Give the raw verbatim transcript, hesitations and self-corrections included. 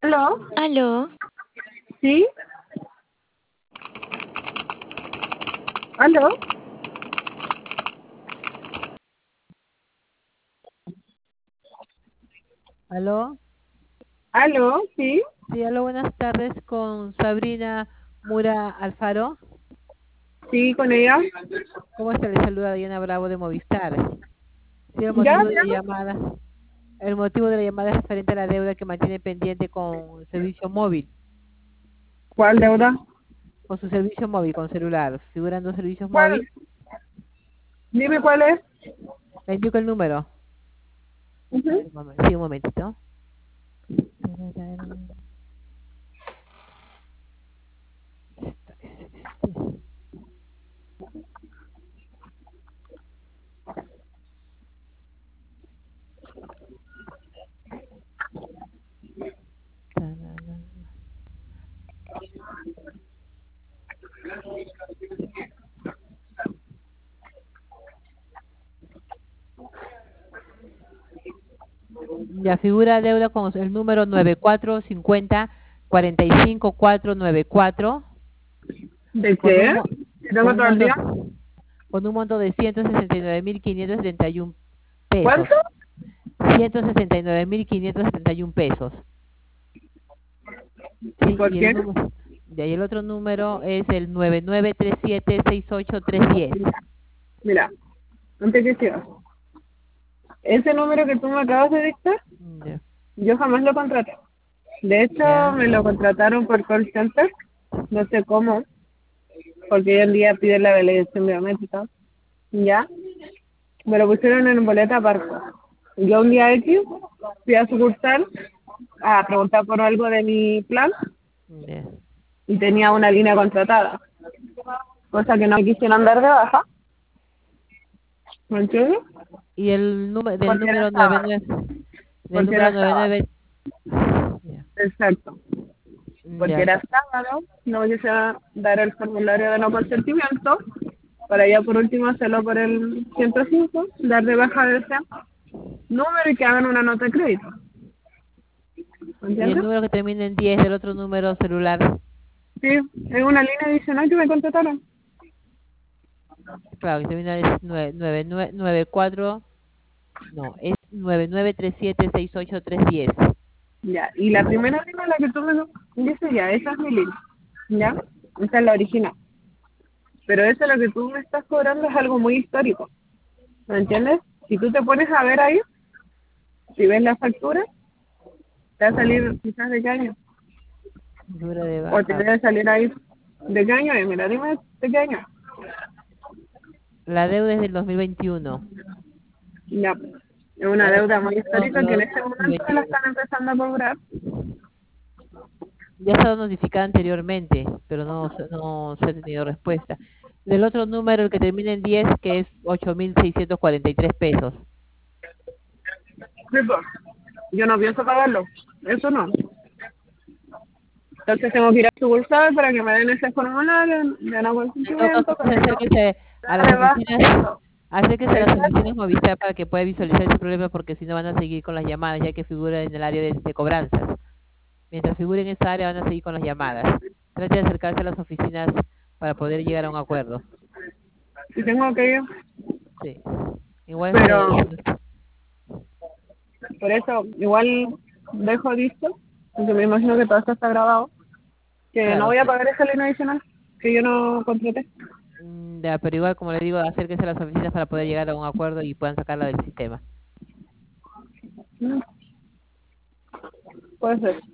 ¿Aló? ¿Aló? ¿Sí? ¿Aló? ¿Aló? ¿Aló? ¿Sí? Sí, aló, buenas tardes con Sabrina Mura Alfaro. ¿Sí, con ella? ¿Cómo está? Le saluda Diana Bravo de Movistar. Sí, el ¿Ya? motivo de la ¿Ya? llamada, el motivo de la llamada es referente a la deuda que mantiene pendiente con el servicio móvil, ¿Cuál deuda? con su servicio móvil, con celular. Figuran dos servicios ¿Cuál? móviles. Dime cuál es. Le indico el número. Ujú. Un momen- Sí, un momentito. Ya figura deuda con el número nueve cuatro cinco cero cuatro cinco cuatro nueve cuatro ¿De con qué? un, mo- ¿Si tengo con un todo el monto día? con un monto de ciento sesenta y nueve mil quinientos setenta y uno pesos. ¿Cuánto? ciento sesenta y nueve mil quinientos setenta y uno pesos. ¿Y Sí, por y el qué? número, de ahí el otro número es el nueve nueve tres siete seis ocho tres uno cero. Mira, antes que sigas. Ese número que tú me acabas de dictar, Ya. yo jamás lo contraté. De hecho, Ya. me lo contrataron por call center. No sé cómo, porque hoy en día piden la validación biométrica. ¿Ya? Me lo pusieron en boleta aparte. Yo un día X fui a sucursal a preguntar por algo de mi plan Ya. y tenía una línea contratada, cosa que no me quisieron dar de baja, ¿me entiendes? Y el número del Porque era número nueve sábado, nueve del porque número era nueve sábado, nueve Ya. exacto, porque Ya. era sábado, no me quisieron dar el formulario de no consentimiento, para ya por último hacerlo por el ciento cinco, dar de baja de ese número y que hagan una nota de crédito, ¿me Y el entiendes? número que termina en diez del otro número celular. Sí, es una línea adicional que me contrataron. Claro, que termina en nueve nueve nueve nueve cuatro. No, es nueve nueve tres siete seis ocho tres uno cero. Ya, y la primera línea, la que tú me dices, ya, esa es mi línea, ¿ya? Esa es la original. Pero eso lo que tú me estás cobrando es algo muy histórico, ¿me entiendes? Si tú te pones a ver ahí, si ves la factura, te va a salir quizás de qué año, Figura de o te baja. debe salir ahí de qué año, y mira, dime de qué año. La deuda es del dos mil veintiuno. Ya, es una La deuda muy deuda histórica que en este momento me la dos mil veintiuno. están empezando a cobrar. Ya ha estado notificada anteriormente, pero no, se- no se ha tenido respuesta. Del otro número, el que termina en diez, que es ocho mil seiscientos cuarenta y tres pesos. Sí, pues, yo no pienso pagarlo, eso no. Entonces tengo que ir a sucursal para que me den ese formulario de no En todo caso, consentimiento, pues para yo acérquese a las darle baja oficinas, eso. acérquese a las Exacto. oficinas Movistar para que pueda visualizar ese problema, porque si no van a seguir con las llamadas, ya que figura en el área de, de cobranzas. Mientras figure en esa área, van a seguir con las llamadas. Trate de acercarse a las oficinas para poder llegar a un acuerdo. Y tengo que ir, Sí. Igual se, pero por eso igual dejo listo, porque me imagino que todo esto está grabado, que no claro, voy a sí. pagar esa línea adicional que yo no contraté. Mm, ya, pero igual, como le digo, acérquese a las oficinas para poder llegar a un acuerdo y puedan sacarla del sistema. Mm, puede ser.